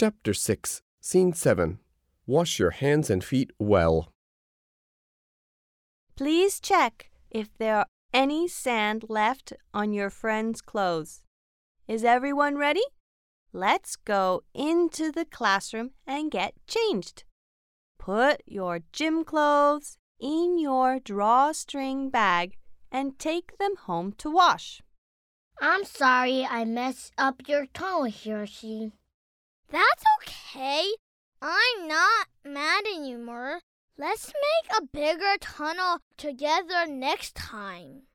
Chapter 6, Scene 7. Wash your hands and feet well. Please check if there are any sand left on your friend's clothes. Is everyone ready? Let's go into the classroom and get changed. Put your gym clothes in your drawstring bag and take them home to wash. I'm sorry I messed up your tunnel, Hiroshi. That's okay. I'm not mad anymore. Let's make a bigger tunnel together next time.